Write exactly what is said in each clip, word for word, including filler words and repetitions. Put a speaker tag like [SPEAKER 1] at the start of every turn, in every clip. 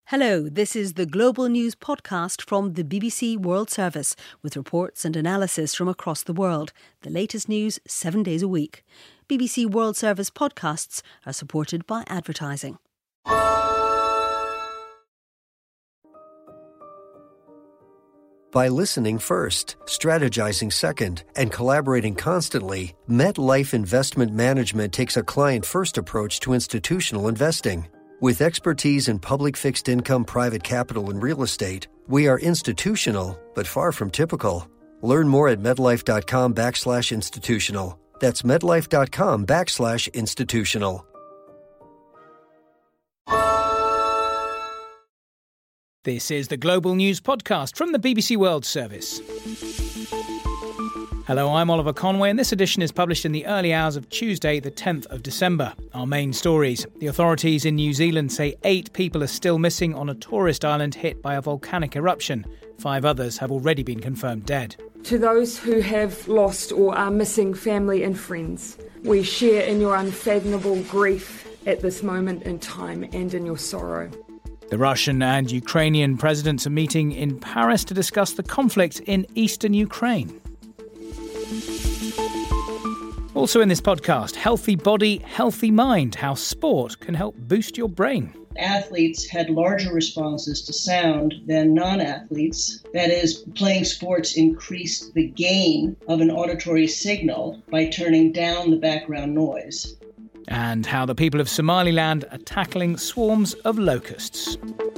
[SPEAKER 1] Hello, this is the Global News podcast from the B B C World Service with reports and analysis from across the world. The latest news seven days a week. B B C World Service podcasts are supported by advertising.
[SPEAKER 2] By listening first, strategizing second, and collaborating constantly, MetLife Investment Management takes a client-first approach to institutional investing. With expertise in public fixed income, private capital, and real estate, we are institutional, but far from typical. Learn more at MetLife.com backslash institutional. That's MetLife.com backslash institutional.
[SPEAKER 3] This is the Global News podcast from the B B C World Service. Hello, I'm Oliver Conway, and this edition is published in the early hours of Tuesday, the tenth of December. Our main stories. The authorities in New Zealand say eight people are still missing on a tourist island hit by a volcanic eruption. Five others have already been confirmed dead.
[SPEAKER 4] To those who have lost or are missing family and friends, we share in your unfathomable grief at this moment in time and in your sorrow.
[SPEAKER 3] The Russian and Ukrainian presidents are meeting in Paris to discuss the conflict in eastern Ukraine. Also in this podcast, healthy body, healthy mind, how sport can help boost your brain.
[SPEAKER 5] Athletes had larger responses to sound than non-athletes. That is, playing sports increased the gain of an auditory signal by turning down the background noise.
[SPEAKER 3] And how the people of Somaliland are tackling swarms of locusts.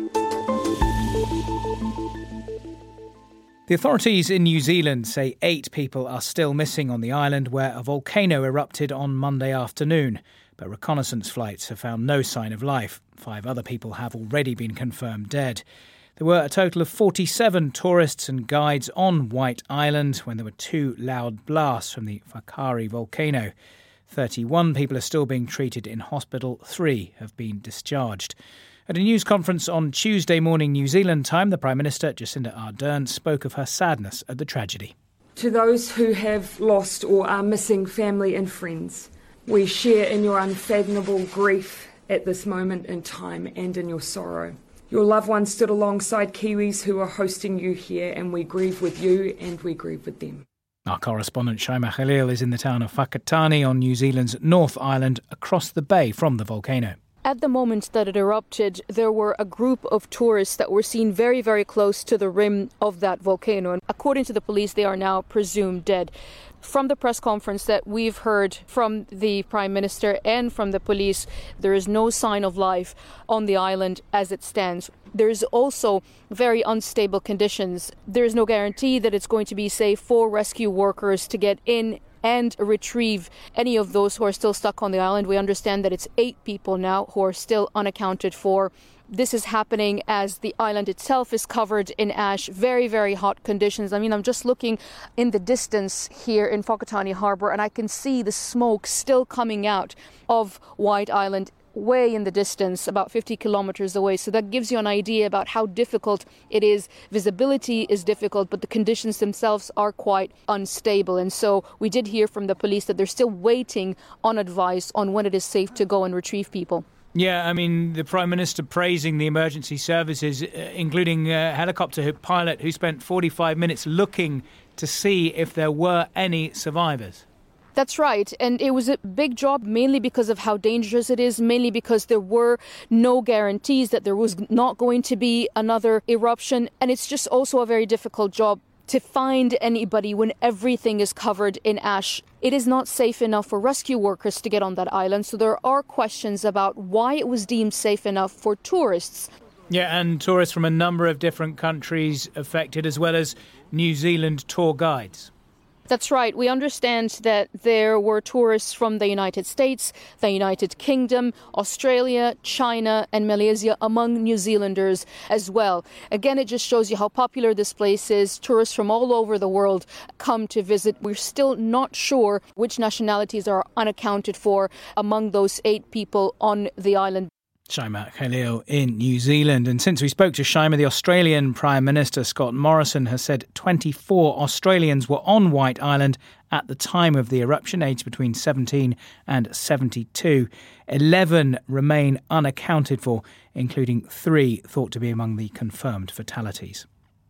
[SPEAKER 3] The authorities in New Zealand say eight people are still missing on the island where a volcano erupted on Monday afternoon, but reconnaissance flights have found no sign of life. Five other people have already been confirmed dead. There were a total of forty-seven tourists and guides on White Island when there were two loud blasts from the Whakaari volcano. thirty-one people are still being treated in hospital. Three have been discharged. At a news conference on Tuesday morning New Zealand time, the Prime Minister, Jacinda Ardern, spoke of her sadness at the tragedy.
[SPEAKER 4] To those who have lost or are missing family and friends, we share in your unfathomable grief at this moment in time and in your sorrow. Your loved ones stood alongside Kiwis who are hosting you here, and we grieve with you and we grieve with them.
[SPEAKER 3] Our correspondent Shaima Khalil is in the town of Whakatane on New Zealand's North Island, across the bay from the volcano.
[SPEAKER 6] At the moment that it erupted, there were a group of tourists that were seen very, very close to the rim of that volcano. And according to the police, they are now presumed dead. From the press conference that we've heard from the Prime Minister and from the police, there is no sign of life on the island as it stands. There is also very unstable conditions. There is no guarantee that it's going to be safe for rescue workers to get in and retrieve any of those who are still stuck on the island. We understand that it's eight people now who are still unaccounted for. This is happening as the island itself is covered in ash, very, very hot conditions. I mean, I'm just looking in the distance here in Whakatane Harbour, and I can see the smoke still coming out of White Island way in the distance, about fifty kilometres away. So that gives you an idea about how difficult it is. Visibility is difficult, but the conditions themselves are quite unstable. And so we did hear from the police that they're still waiting on advice on when it is safe to go and retrieve people.
[SPEAKER 3] Yeah, I mean, the Prime Minister praising the emergency services, uh, including a helicopter pilot who spent forty-five minutes looking to see if there were any survivors.
[SPEAKER 6] That's right. And it was a big job, mainly because of how dangerous it is, mainly because there were no guarantees that there was not going to be another eruption. And it's just also a very difficult job to find anybody when everything is covered in ash. It is not safe enough for rescue workers to get on that island. So there are questions about why it was deemed safe enough for tourists.
[SPEAKER 3] Yeah, and tourists from a number of different countries affected, as well as New Zealand tour guides.
[SPEAKER 6] That's right. We understand that there were tourists from the United States, the United Kingdom, Australia, China and Malaysia among New Zealanders as well. Again, it just shows you how popular this place is. Tourists from all over the world come to visit. We're still not sure which nationalities are unaccounted for among those eight people on the island.
[SPEAKER 3] Shaima Khalil in New Zealand. And since we spoke to Shaima, the Australian Prime Minister Scott Morrison has said twenty-four Australians were on White Island at the time of the eruption, aged between seventeen and seventy-two. eleven remain unaccounted for, including three thought to be among the confirmed fatalities.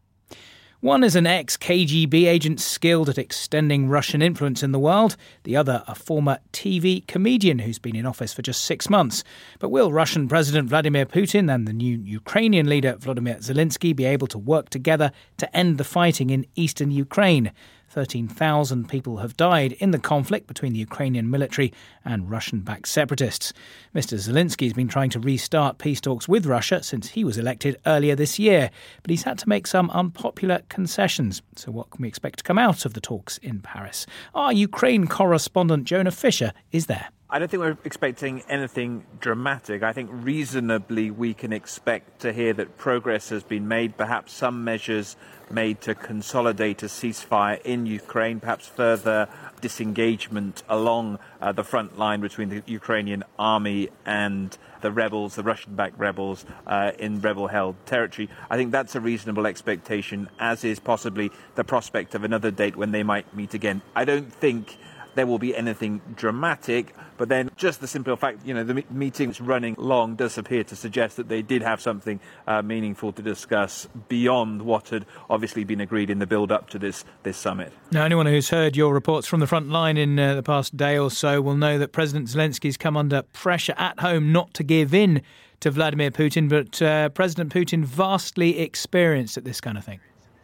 [SPEAKER 3] One is an ex-K G B agent skilled at extending Russian influence in the world. The other, a former T V comedian who's been in office for just six months. But will Russian President Vladimir Putin and the new Ukrainian leader Volodymyr Zelensky be able to work together to end the fighting in eastern Ukraine? thirteen thousand people have died in the conflict between the Ukrainian military and Russian-backed separatists. Mister Zelensky has been trying to restart peace talks with Russia since he was elected earlier this year, but he's had to make some unpopular concessions. So what can we expect to come out of the talks in Paris? Our Ukraine correspondent Jonah Fisher is there.
[SPEAKER 7] I don't think we're expecting anything dramatic. I think reasonably we can expect to hear that progress has been made, perhaps some measures made to consolidate a ceasefire in Ukraine, perhaps further disengagement along uh, the front line between the Ukrainian army and the rebels, the Russian-backed rebels uh, in rebel-held territory. I think that's a reasonable expectation, as is possibly the prospect of another date when they might meet again. I don't think there will be anything dramatic, but then just the simple fact, you know, the meeting is running long does appear to suggest that they did have something uh, meaningful to discuss beyond what had obviously been agreed in the build-up to this, this summit.
[SPEAKER 3] Now, anyone who's heard your reports from the front line in uh, the past day or so will know that President Zelensky's come under pressure at home not to give in to Vladimir Putin, but uh, President Putin vastly experienced at this kind of thing.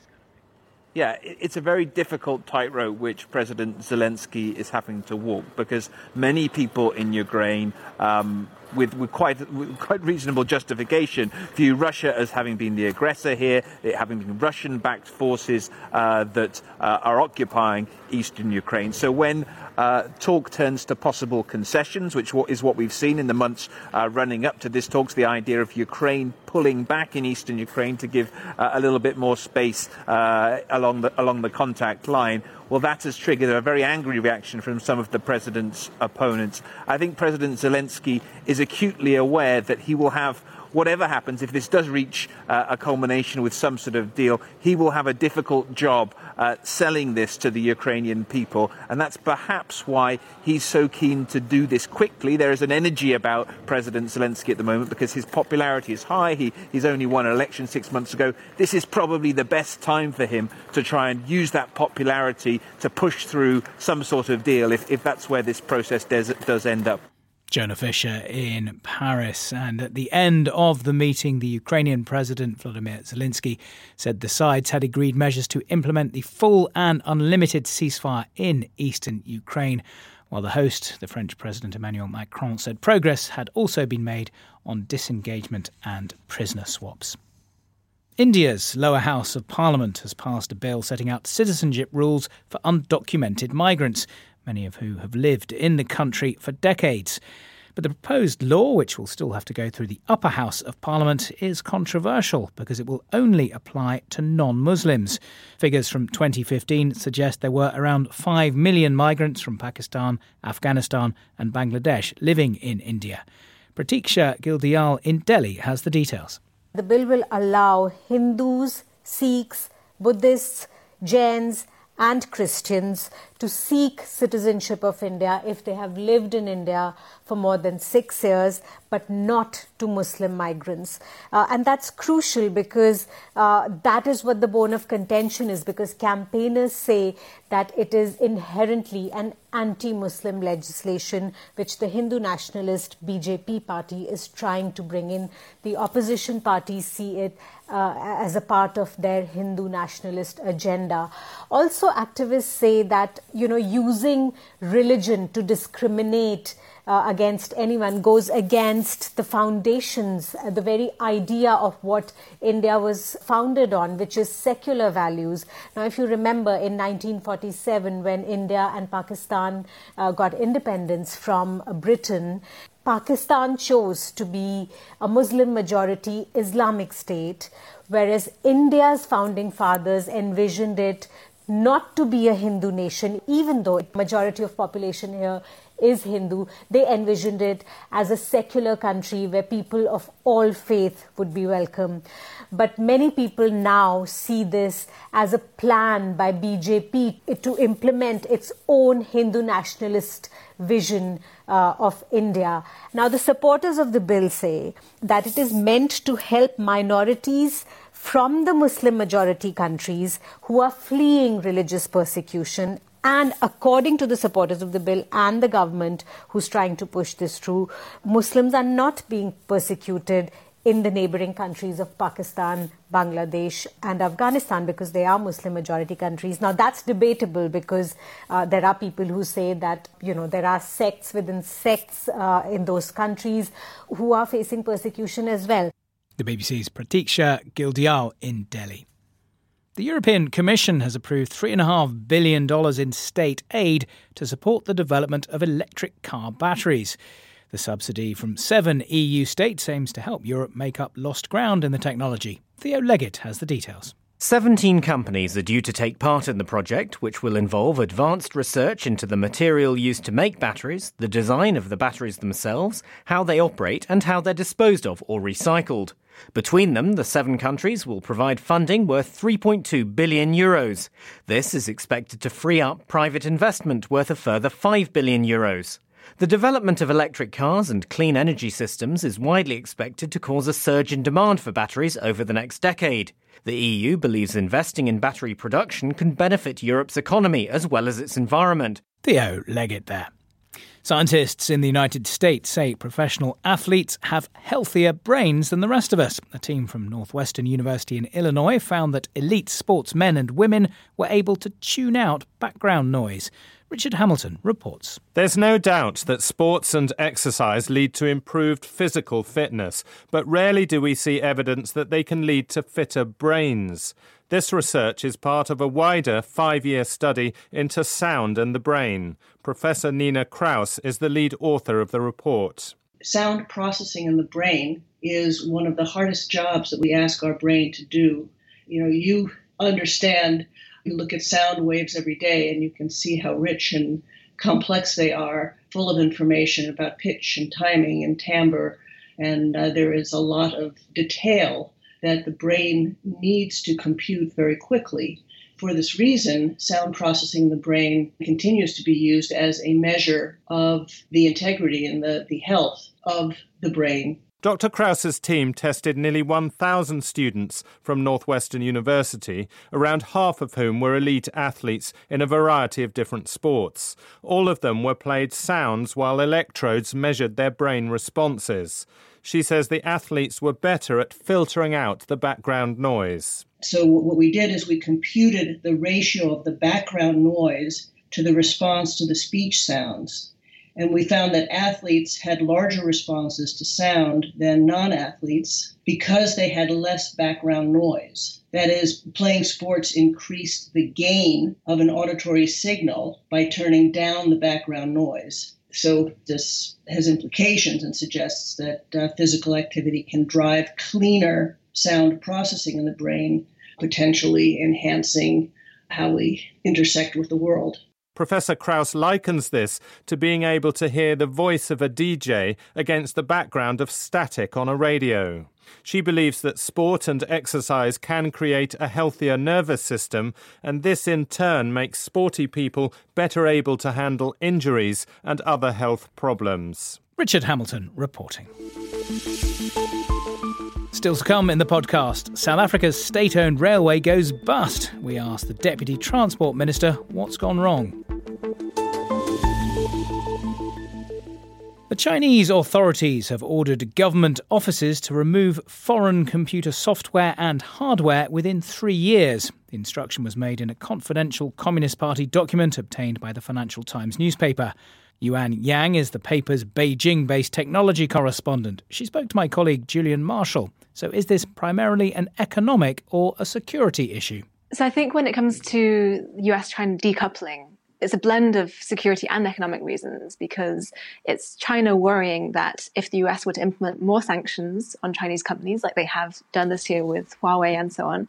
[SPEAKER 7] Yeah, it's a very difficult tightrope which President Zelensky is having to walk, because many people in Ukraine, um, with, with quite with quite reasonable justification, view Russia as having been the aggressor here, it having been Russian-backed forces uh, that uh, are occupying eastern Ukraine. So when uh, talk turns to possible concessions, which is what we've seen in the months uh, running up to this talks, the idea of Ukraine pulling back in eastern Ukraine to give uh, a little bit more space uh, along the along the contact line, well, that has triggered a very angry reaction from some of the president's opponents. I think President Zelensky is acutely aware that he will have, whatever happens, if this does reach uh, a culmination with some sort of deal, he will have a difficult job uh, selling this to the Ukrainian people. And that's perhaps why he's so keen to do this quickly. There is an energy about President Zelensky at the moment because his popularity is high. He, he's only won an election six months ago. This is probably the best time for him to try and use that popularity to push through some sort of deal if, if that's where this process does, does end up.
[SPEAKER 3] Jonah Fisher in Paris. And at the end of the meeting, the Ukrainian President Volodymyr Zelensky said the sides had agreed measures to implement the full and unlimited ceasefire in eastern Ukraine, while the host, the French President Emmanuel Macron, said progress had also been made on disengagement and prisoner swaps. India's lower house of parliament has passed a bill setting out citizenship rules for undocumented migrants, many of who have lived in the country for decades. But the proposed law, which will still have to go through the upper house of parliament, is controversial because it will only apply to non-Muslims. Figures from twenty fifteen suggest there were around five million migrants from Pakistan, Afghanistan and Bangladesh living in India. Pratiksha Gildial in Delhi has the details.
[SPEAKER 8] The bill will allow Hindus, Sikhs, Buddhists, Jains and Christians to seek citizenship of India if they have lived in India for more than six years, but not to Muslim migrants. Uh, and that's crucial because uh, that is what the bone of contention is, because campaigners say that it is inherently an anti-Muslim legislation which the Hindu nationalist B J P party is trying to bring in. The opposition parties see it uh, as a part of their Hindu nationalist agenda. Also, activists say that, you know, using religion to discriminate Uh, against anyone goes against the foundations, uh, the very idea of what India was founded on, which is secular values. Now, if you remember in nineteen forty-seven, when India and Pakistan uh, got independence from uh, Britain, Pakistan chose to be a Muslim majority Islamic state, whereas India's founding fathers envisioned it not to be a Hindu nation, even though the majority of population here is Hindu. They envisioned it as a secular country where people of all faith would be welcome. But many people now see this as a plan by B J P to implement its own Hindu nationalist vision uh, of India. Now, the supporters of the bill say that it is meant to help minorities from the Muslim majority countries who are fleeing religious persecution. And according to the supporters of the bill and the government who's trying to push this through, Muslims are not being persecuted in the neighbouring countries of Pakistan, Bangladesh and Afghanistan because they are Muslim majority countries. Now, that's debatable because uh, there are people who say that, you know, there are sects within sects uh, in those countries who are facing persecution as well.
[SPEAKER 3] The B B C's Pratiksha Gildial in Delhi. The European Commission has approved three point five billion dollars in state aid to support the development of electric car batteries. The subsidy from seven E U states aims to help Europe make up lost ground in the technology. Theo Leggett has the details.
[SPEAKER 9] seventeen companies are due to take part in the project, which will involve advanced research into the material used to make batteries, the design of the batteries themselves, how they operate and how they're disposed of or recycled. Between them, the seven countries will provide funding worth three point two billion euros. This is expected to free up private investment worth a further five billion euros. The development of electric cars and clean energy systems is widely expected to cause a surge in demand for batteries over the next decade. The E U believes investing in battery production can benefit Europe's economy as well as its environment.
[SPEAKER 3] Theo Leggett there. Scientists in the United States say professional athletes have healthier brains than the rest of us. A team from Northwestern University in Illinois found that elite sportsmen and women were able to tune out background noise. Richard Hamilton reports.
[SPEAKER 10] There's no doubt that sports and exercise lead to improved physical fitness, but rarely do we see evidence that they can lead to fitter brains. This research is part of a wider five-year study into sound and the brain. Professor Nina Kraus is the lead author of the report.
[SPEAKER 5] Sound processing in the brain is one of the hardest jobs that we ask our brain to do. You know, you understand, you look at sound waves every day and you can see how rich and complex they are, full of information about pitch and timing and timbre, and uh, there is a lot of detail that the brain needs to compute very quickly. For this reason, sound processing in the brain continues to be used as a measure of the integrity and the, the health of the brain.
[SPEAKER 10] Doctor Kraus's team tested nearly one thousand students from Northwestern University, around half of whom were elite athletes in a variety of different sports. All of them were played sounds while electrodes measured their brain responses. She says the athletes were better at filtering out the background noise.
[SPEAKER 5] So what we did is we computed the ratio of the background noise to the response to the speech sounds. And we found that athletes had larger responses to sound than non-athletes because they had less background noise. That is, playing sports increased the gain of an auditory signal by turning down the background noise. So this has implications and suggests that uh, physical activity can drive cleaner sound processing in the brain, potentially enhancing how we intersect with the world.
[SPEAKER 10] Professor Kraus likens this to being able to hear the voice of a D J against the background of static on a radio. She believes that sport and exercise can create a healthier nervous system, and this in turn makes sporty people better able to handle injuries and other health problems.
[SPEAKER 3] Richard Hamilton reporting. Still to come in the podcast, South Africa's state-owned railway goes bust. We ask the Deputy Transport Minister what's gone wrong. The Chinese authorities have ordered government offices to remove foreign computer software and hardware within three years. The instruction was made in a confidential Communist Party document obtained by the Financial Times newspaper. Yuan Yang is the paper's Beijing-based technology correspondent. She spoke to my colleague Julian Marshall. So is this primarily an economic or a security issue?
[SPEAKER 11] So I think when it comes to U S-China decoupling, it's a blend of security and economic reasons, because it's China worrying that if the U S were to implement more sanctions on Chinese companies, like they have done this year with Huawei and so on,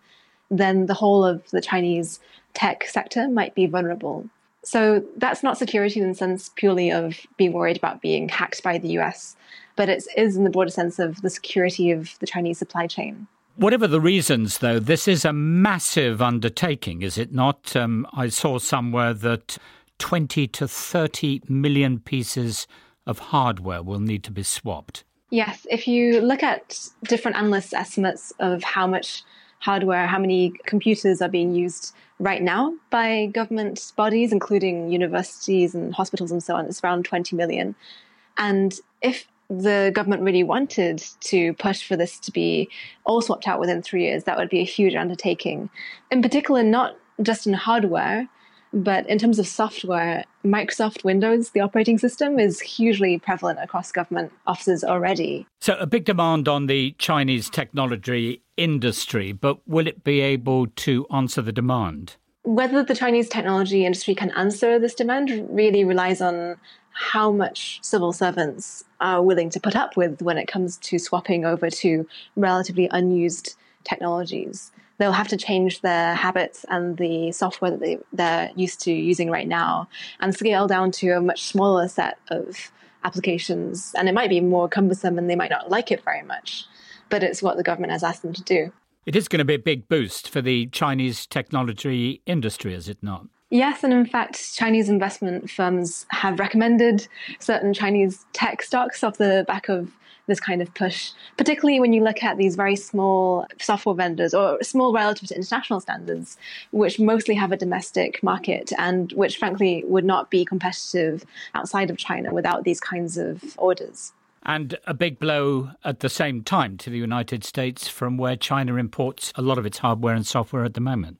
[SPEAKER 11] then the whole of the Chinese tech sector might be vulnerable. So that's not security in the sense purely of being worried about being hacked by the U S, but it is in the broader sense of the security of the Chinese supply chain.
[SPEAKER 12] Whatever the reasons, though, this is a massive undertaking, is it not? Um, I saw somewhere that twenty to thirty million pieces of hardware will need to be swapped.
[SPEAKER 11] Yes, if you look at different analysts' estimates of how much hardware, how many computers are being used right now by government bodies, including universities and hospitals and so on, it's around twenty million. And if the government really wanted to push for this to be all swapped out within three years, that would be a huge undertaking. In particular, not just in hardware, but in terms of software, Microsoft Windows, the operating system, is hugely prevalent across government offices already.
[SPEAKER 12] So a big demand on the Chinese technology industry, but will it be able to answer the demand?
[SPEAKER 11] Whether the Chinese technology industry can answer this demand really relies on how much civil servants are willing to put up with when it comes to swapping over to relatively unused technologies. They'll have to change their habits and the software that they, they're used to using right now and scale down to a much smaller set of applications. And it might be more cumbersome and they might not like it very much, but it's what the government has asked them to do.
[SPEAKER 12] It is going to be a big boost for the Chinese technology industry, is it not?
[SPEAKER 11] Yes, and in fact, Chinese investment firms have recommended certain Chinese tech stocks off the back of this kind of push, particularly when you look at these very small software vendors or small relative to international standards, which mostly have a domestic market and which frankly would not be competitive outside of China without these kinds of orders.
[SPEAKER 12] And a big blow at the same time to the United States from where China imports a lot of its hardware and software at the moment.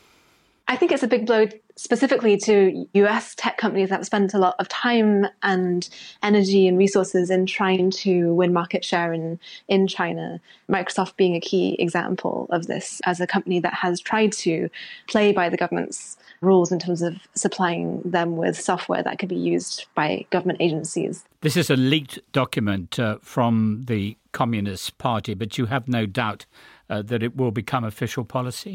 [SPEAKER 11] I think it's a big blow specifically to U S tech companies that have spent a lot of time and energy and resources in trying to win market share in, in China. Microsoft being a key example of this as a company that has tried to play by the government's rules in terms of supplying them with software that could be used by government agencies.
[SPEAKER 12] This is a leaked document uh, from the Communist Party, but you have no doubt uh, that it will become official policy?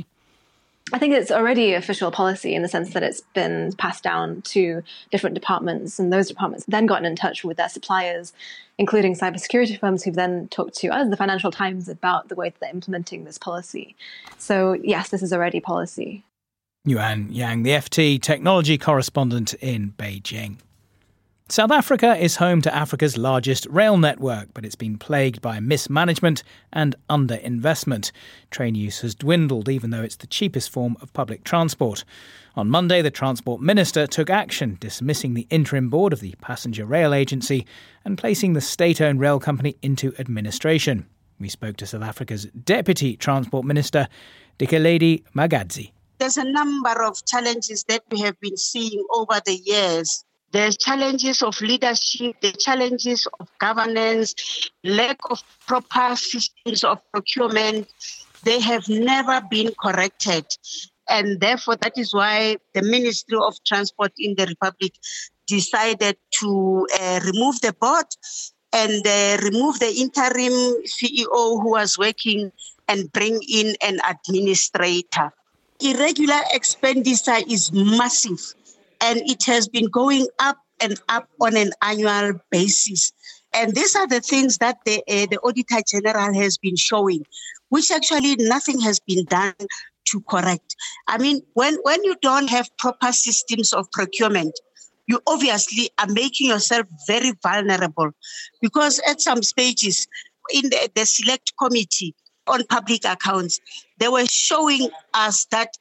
[SPEAKER 11] I think it's already official policy in the sense that it's been passed down to different departments, and those departments then gotten in touch with their suppliers, including cybersecurity firms who've then talked to us, the Financial Times, about the way that they're implementing this policy. So yes, this is already policy.
[SPEAKER 3] Yuan Yang, the F T technology correspondent in Beijing. South Africa is home to Africa's largest rail network, but it's been plagued by mismanagement and underinvestment. Train use has dwindled, even though it's the cheapest form of public transport. On Monday, the Transport Minister took action, dismissing the interim board of the Passenger Rail Agency and placing the state-owned rail company into administration. We spoke to South Africa's Deputy Transport Minister, Dikeledi Magadzi.
[SPEAKER 13] There's a number of challenges that we have been seeing over the years. There's challenges of leadership, the challenges of governance, lack of proper systems of procurement. They have never been corrected. And therefore, that is why the Ministry of Transport in the Republic decided to uh, remove the board and uh, remove the interim C E O who was working and bring in an administrator. Irregular expenditure is massive. And it has been going up and up on an annual basis. And these are the things that the, uh, the Auditor General has been showing, which actually nothing has been done to correct. I mean, when, when you don't have proper systems of procurement, you obviously are making yourself very vulnerable, because at some stages in the, the select committee on public accounts, they were showing us that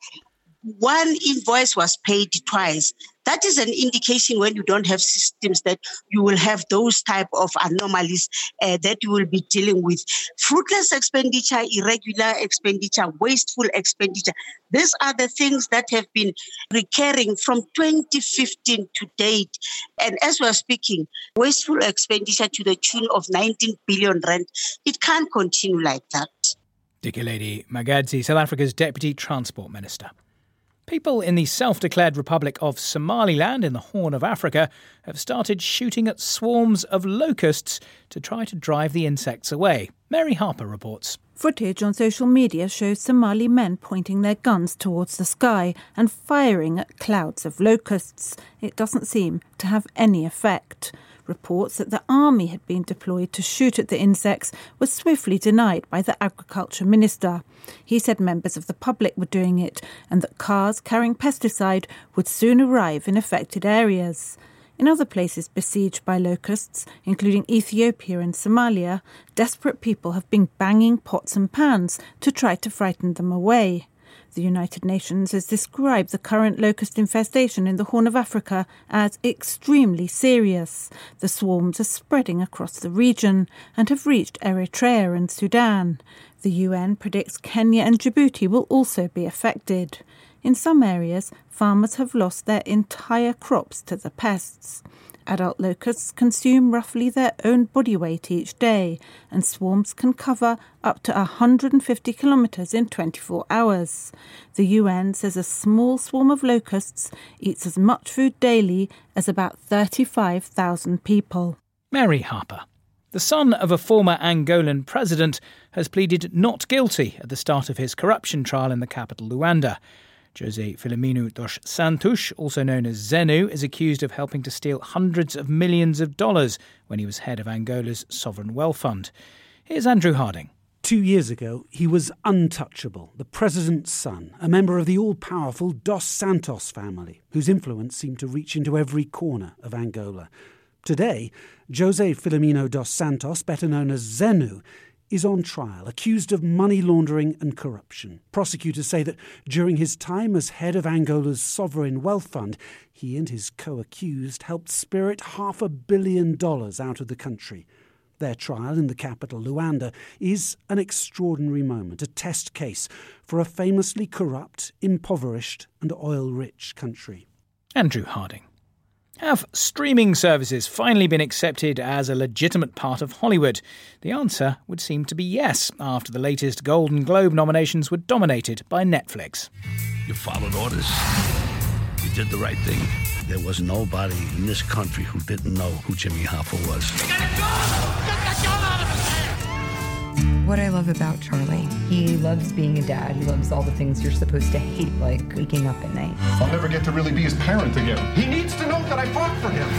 [SPEAKER 13] one invoice was paid twice. That is an indication when you don't have systems that you will have those type of anomalies uh, that you will be dealing with. Fruitless expenditure, irregular expenditure, wasteful expenditure. These are the things that have been recurring from twenty fifteen to date. And as we're speaking, wasteful expenditure to the tune of nineteen billion rand. It can't continue like that.
[SPEAKER 3] Dikeledi Magadzi, South Africa's Deputy Transport Minister. People in the self-declared Republic of Somaliland in the Horn of Africa have started shooting at swarms of locusts to try to drive the insects away. Mary Harper reports.
[SPEAKER 14] Footage on social media shows Somali men pointing their guns towards the sky and firing at clouds of locusts. It doesn't seem to have any effect. Reports that the army had been deployed to shoot at the insects were swiftly denied by the agriculture minister. He said members of the public were doing it and that cars carrying pesticide would soon arrive in affected areas. In other places besieged by locusts, including Ethiopia and Somalia, desperate people have been banging pots and pans to try to frighten them away. The United Nations has described the current locust infestation in the Horn of Africa as extremely serious. The swarms are spreading across the region and have reached Eritrea and Sudan. The U N predicts Kenya and Djibouti will also be affected. In some areas, farmers have lost their entire crops to the pests. Adult locusts consume roughly their own body weight each day, and swarms can cover up to one hundred fifty kilometres in twenty-four hours. The U N says a small swarm of locusts eats as much food daily as about thirty-five thousand people.
[SPEAKER 3] Mary Harper. The son of a former Angolan president has pleaded not guilty at the start of his corruption trial in the capital, Luanda. José Filomeno dos Santos, also known as Zenu, is accused of helping to steal hundreds of millions of dollars when he was head of Angola's sovereign wealth fund. Here's Andrew Harding.
[SPEAKER 15] Two years ago, he was untouchable, the president's son, a member of the all-powerful Dos Santos family, whose influence seemed to reach into every corner of Angola. Today, José Filomeno dos Santos, better known as Zenu, is on trial, accused of money laundering and corruption. Prosecutors say that during his time as head of Angola's sovereign wealth fund, he and his co-accused helped spirit half a billion dollars out of the country. Their trial in the capital, Luanda, is an extraordinary moment, a test case for a famously corrupt, impoverished and oil-rich country.
[SPEAKER 3] Andrew Harding. Have streaming services finally been accepted as a legitimate part of Hollywood? The answer would seem to be yes, after the latest Golden Globe nominations were dominated by Netflix.
[SPEAKER 16] You followed orders. You did the right thing. There was nobody in this country who didn't know who Jimmy Hoffa was. You got a gun! Get that gun out of his hand!
[SPEAKER 17] What I love about Charlie, he loves being a dad. He loves all the things you're supposed to hate, like waking up at night.
[SPEAKER 18] I'll never get to really be his parent again. He needs to know that I fought for him.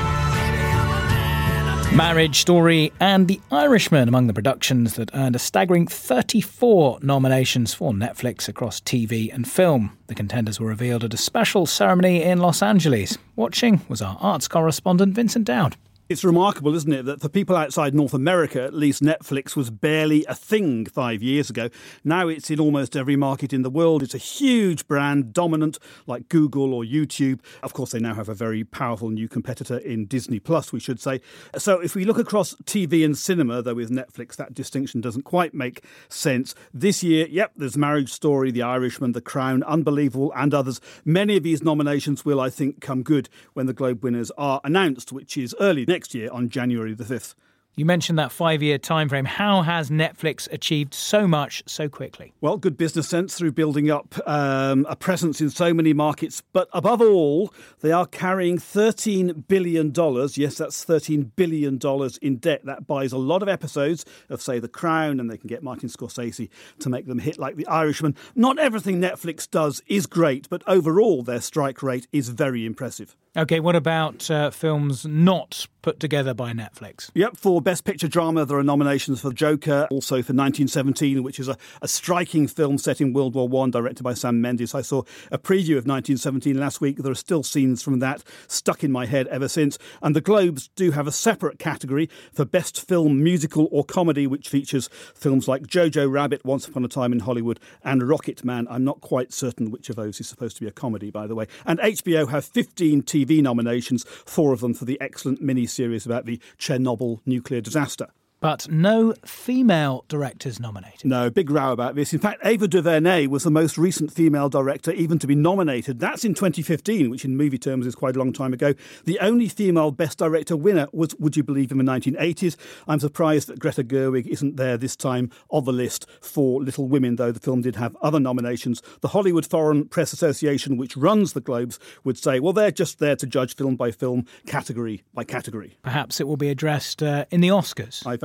[SPEAKER 3] Marriage Story and The Irishman among the productions that earned a staggering thirty-four nominations for Netflix across T V and film. The contenders were revealed at a special ceremony in Los Angeles. Watching was our arts correspondent Vincent Dowd.
[SPEAKER 19] It's remarkable, isn't it, that for people outside North America, at least, Netflix was barely a thing five years ago. Now it's in almost every market in the world. It's a huge brand, dominant, like Google or YouTube. Of course, they now have a very powerful new competitor in Disney Plus, we should say. So if we look across T V and cinema, though with Netflix, that distinction doesn't quite make sense. This year, yep, there's Marriage Story, The Irishman, The Crown, Unbelievable, and others. Many of these nominations will, I think, come good when the Globe winners are announced, which is early next year on January the fifth.
[SPEAKER 3] You mentioned that five-year time frame. How has Netflix achieved so much so quickly?
[SPEAKER 19] Well, good business sense through building up um, a presence in so many markets. But above all, they are carrying thirteen billion dollars. Yes, that's thirteen billion dollars in debt. That buys a lot of episodes of, say, The Crown, and they can get Martin Scorsese to make them hit like The Irishman. Not everything Netflix does is great, but overall their strike rate is very impressive.
[SPEAKER 3] OK, what about uh, films not put together by Netflix?
[SPEAKER 19] Yep, for Best Picture Drama, there are nominations for Joker, also for nineteen seventeen, which is a, a striking film set in World War One, directed by Sam Mendes. I saw a preview of nineteen seventeen last week. There are still scenes from that stuck in my head ever since. And the Globes do have a separate category for Best Film, Musical or Comedy, which features films like Jojo Rabbit, Once Upon a Time in Hollywood, and Rocket Man. I'm not quite certain which of those is supposed to be a comedy, by the way. And H B O have fifteen T V nominations, four of them for the excellent mini-series about the Chernobyl nuclear disaster.
[SPEAKER 3] But no female directors nominated.
[SPEAKER 19] No, big row about this. In fact, Ava DuVernay was the most recent female director even to be nominated. That's in twenty fifteen, which in movie terms is quite a long time ago. The only female Best Director winner was, would you believe, in the nineteen eighties. I'm surprised that Greta Gerwig isn't there this time on the list for Little Women, though the film did have other nominations. The Hollywood Foreign Press Association, which runs the Globes, would say, well, they're just there to judge film by film, category by category.
[SPEAKER 3] Perhaps it will be addressed uh, in the Oscars.
[SPEAKER 19] I very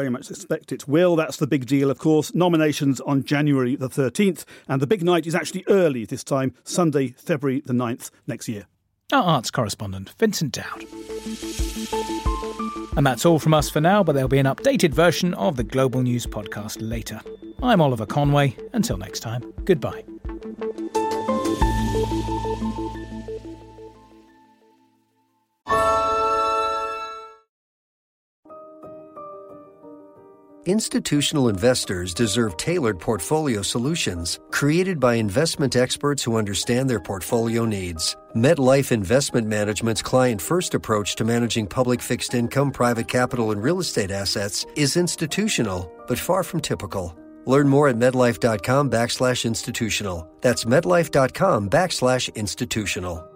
[SPEAKER 19] very much expect it will. That's the big deal, of course. Nominations on January the thirteenth, and the big night is actually early this time, Sunday, February the ninth next year.
[SPEAKER 3] Our arts correspondent, Vincent Dowd. And that's all from us for now, but there'll be an updated version of the Global News podcast later. I'm Oliver Conway. Until next time, goodbye.
[SPEAKER 2] Institutional investors deserve tailored portfolio solutions created by investment experts who understand their portfolio needs. MetLife Investment Management's client-first approach to managing public fixed income, private capital, and real estate assets is institutional, but far from typical. Learn more at MetLife.com backslash institutional. That's MetLife.com backslash institutional.